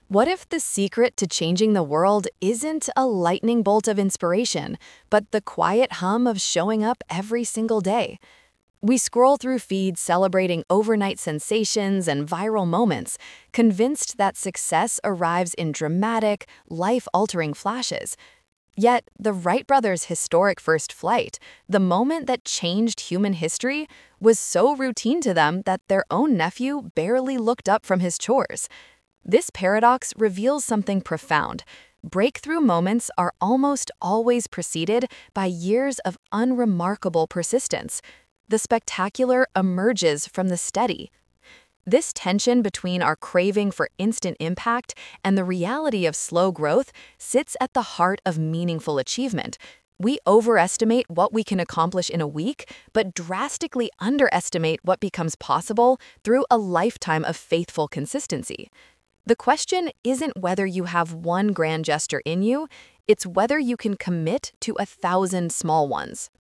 What if the secret to changing the world isn't a lightning bolt of inspiration, but the quiet hum of showing up every single day? We scroll through feeds celebrating overnight sensations and viral moments, convinced that success arrives in dramatic, life-altering flashes. Yet, the Wright brothers' historic first flight, the moment that changed human history, was so routine to them that their own nephew barely looked up from his chores. This paradox reveals something profound. Breakthrough moments are almost always preceded by years of unremarkable persistence. The spectacular emerges from the steady. This tension between our craving for instant impact and the reality of slow growth sits at the heart of meaningful achievement. We overestimate what we can accomplish in a week, but drastically underestimate what becomes possible through a lifetime of faithful consistency. The question isn't whether you have one grand gesture in you, it's whether you can commit to 1,000 small ones.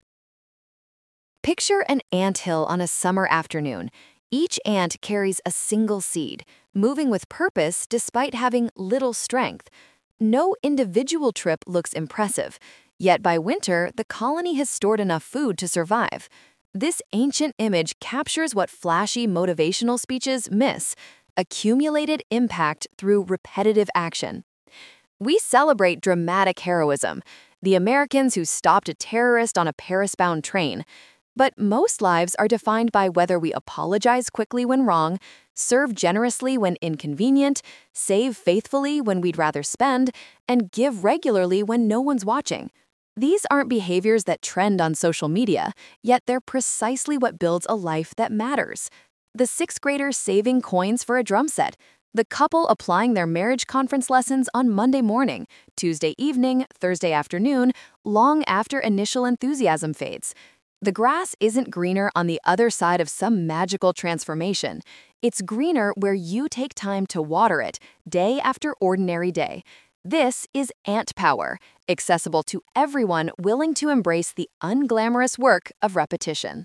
Picture an anthill on a summer afternoon. Each ant carries a single seed, moving with purpose despite having little strength. No individual trip looks impressive, yet by winter, the colony has stored enough food to survive. This ancient image captures what flashy motivational speeches miss: accumulated impact through repetitive action. We celebrate dramatic heroism, the Americans who stopped a terrorist on a Paris-bound train. But most lives are defined by whether we apologize quickly when wrong, serve generously when inconvenient, save faithfully when we'd rather spend, and give regularly when no one's watching. These aren't behaviors that trend on social media, yet they're precisely what builds a life that matters. The sixth graders saving coins for a drum set, the couple applying their marriage conference lessons on Monday morning, Tuesday evening, Thursday afternoon, long after initial enthusiasm fades. The grass isn't greener on the other side of some magical transformation. It's greener where you take time to water it, day after ordinary day. This is Ant Power, accessible to everyone willing to embrace the unglamorous work of repetition.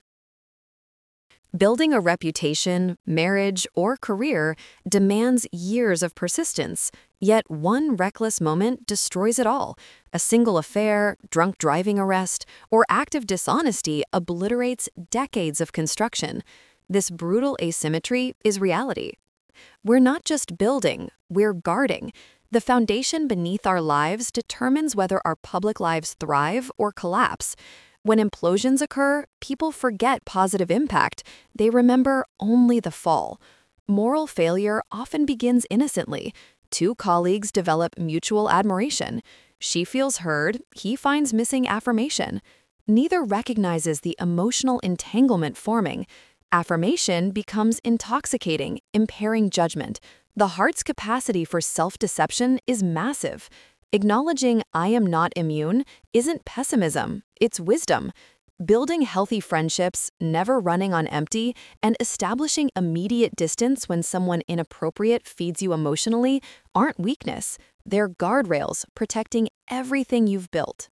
Building a reputation, marriage, or career demands years of persistence, yet one reckless moment destroys it all. A single affair, drunk driving arrest, or act of dishonesty obliterates decades of construction. This brutal asymmetry is reality. We're not just building, we're guarding. The foundation beneath our lives determines whether our public lives thrive or collapse. When implosions occur, people forget positive impact. They remember only the fall. Moral failure often begins innocently. Two colleagues develop mutual admiration. She feels heard, he finds missing affirmation. Neither recognizes the emotional entanglement forming. Affirmation becomes intoxicating, impairing judgment. The heart's capacity for self-deception is massive. Acknowledging "I am not immune" isn't pessimism, it's wisdom. Building healthy friendships, never running on empty, and establishing immediate distance when someone inappropriate feeds you emotionally aren't weakness. They're guardrails protecting everything you've built.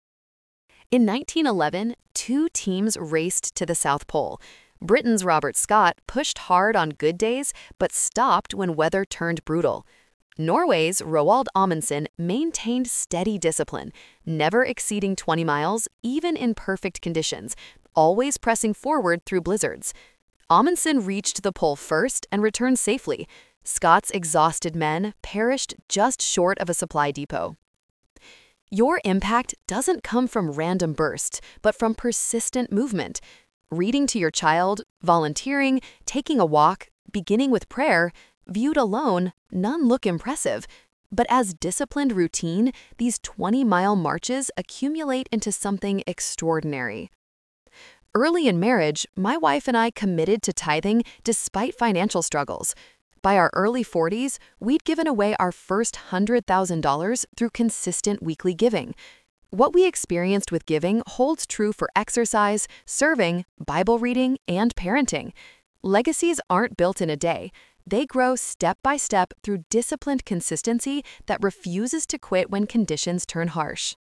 In 1911, two teams raced to the South Pole. Britain's Robert Scott pushed hard on good days, but stopped when weather turned brutal. Norway's Roald Amundsen maintained steady discipline, never exceeding 20 miles, even in perfect conditions, always pressing forward through blizzards. Amundsen reached the pole first and returned safely. Scott's exhausted men perished just short of a supply depot. Your impact doesn't come from random bursts, but from persistent movement. Reading to your child, volunteering, taking a walk, beginning with prayer. Viewed alone, none look impressive. But as disciplined routine, these 20-mile marches accumulate into something extraordinary. Early in marriage, my wife and I committed to tithing despite financial struggles. By our early 40s, we'd given away our first $100,000 through consistent weekly giving. What we experienced with giving holds true for exercise, serving, Bible reading, and parenting. Legacies aren't built in a day. They grow step by step through disciplined consistency that refuses to quit when conditions turn harsh.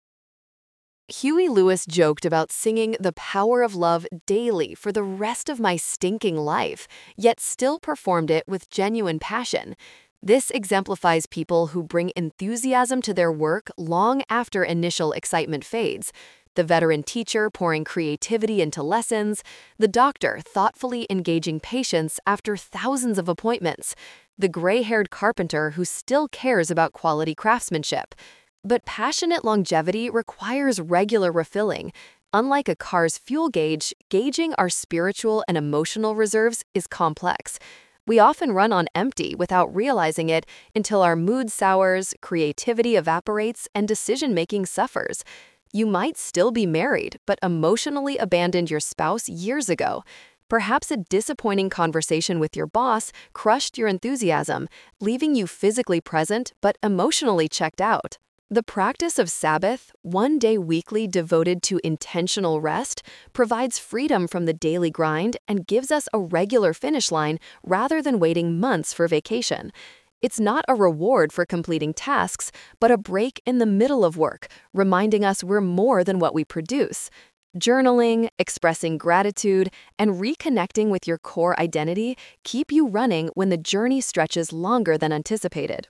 Huey Lewis joked about singing "The Power of Love" daily for the rest of my stinking life, yet still performed it with genuine passion. This exemplifies people who bring enthusiasm to their work long after initial excitement fades. The veteran teacher pouring creativity into lessons, the doctor thoughtfully engaging patients after thousands of appointments, the gray-haired carpenter who still cares about quality craftsmanship. But passionate longevity requires regular refilling. Unlike a car's fuel gauge, gauging our spiritual and emotional reserves is complex. We often run on empty without realizing it until our mood sours, creativity evaporates, and decision-making suffers. You might still be married, but emotionally abandoned your spouse years ago. Perhaps a disappointing conversation with your boss crushed your enthusiasm, leaving you physically present but emotionally checked out. The practice of Sabbath, one day weekly devoted to intentional rest, provides freedom from the daily grind and gives us a regular finish line rather than waiting months for vacation. It's not a reward for completing tasks, but a break in the middle of work, reminding us we're more than what we produce. Journaling, expressing gratitude, and reconnecting with your core identity keep you running when the journey stretches longer than anticipated.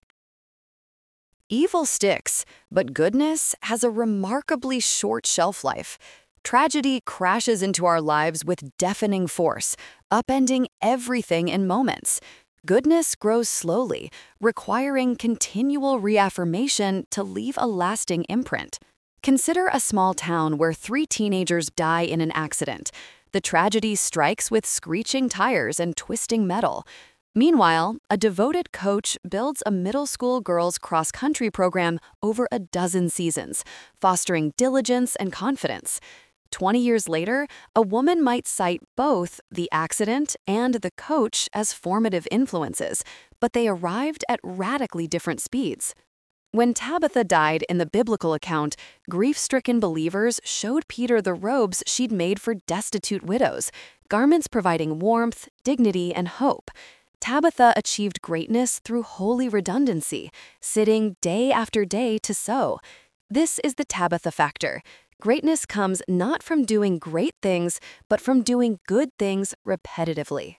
Evil sticks, but goodness has a remarkably short shelf life. Tragedy crashes into our lives with deafening force, upending everything in moments. Goodness grows slowly, requiring continual reaffirmation to leave a lasting imprint. Consider a small town where 3 teenagers die in an accident. The tragedy strikes with screeching tires and twisting metal. Meanwhile, a devoted coach builds a middle school girls' cross-country program over a dozen seasons, fostering diligence and confidence. 20 years later, a woman might cite both the accident and the coach as formative influences, but they arrived at radically different speeds. When Tabitha died in the biblical account, grief-stricken believers showed Peter the robes she'd made for destitute widows, garments providing warmth, dignity, and hope. Tabitha achieved greatness through holy redundancy, sitting day after day to sew. This is the Tabitha factor. Greatness comes not from doing great things, but from doing good things repetitively.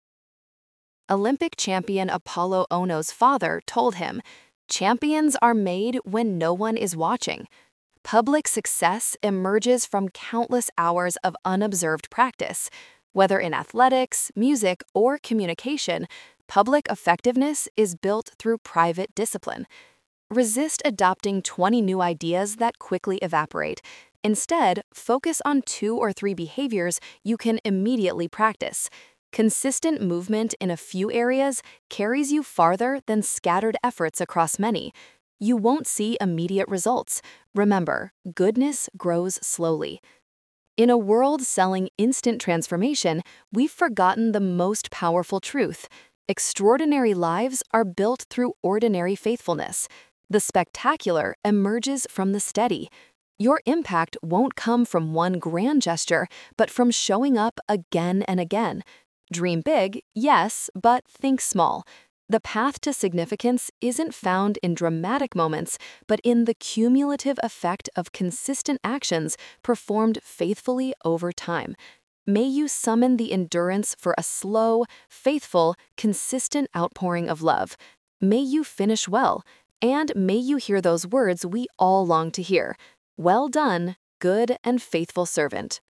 Olympic champion Apollo Ohno's father told him, "Champions are made when no one is watching." Public success emerges from countless hours of unobserved practice. Whether in athletics, music, or communication, public effectiveness is built through private discipline. Resist adopting 20 new ideas that quickly evaporate. Instead, focus on 2 or 3 behaviors you can immediately practice. Consistent movement in a few areas carries you farther than scattered efforts across many. You won't see immediate results. Remember, goodness grows slowly. In a world selling instant transformation, we've forgotten the most powerful truth. Extraordinary lives are built through ordinary faithfulness. The spectacular emerges from the steady. Your impact won't come from one grand gesture, but from showing up again and again. Dream big, yes, but think small. The path to significance isn't found in dramatic moments, but in the cumulative effect of consistent actions performed faithfully over time. May you summon the endurance for a slow, faithful, consistent outpouring of love. May you finish well, and may you hear those words we all long to hear. Well done, good and faithful servant.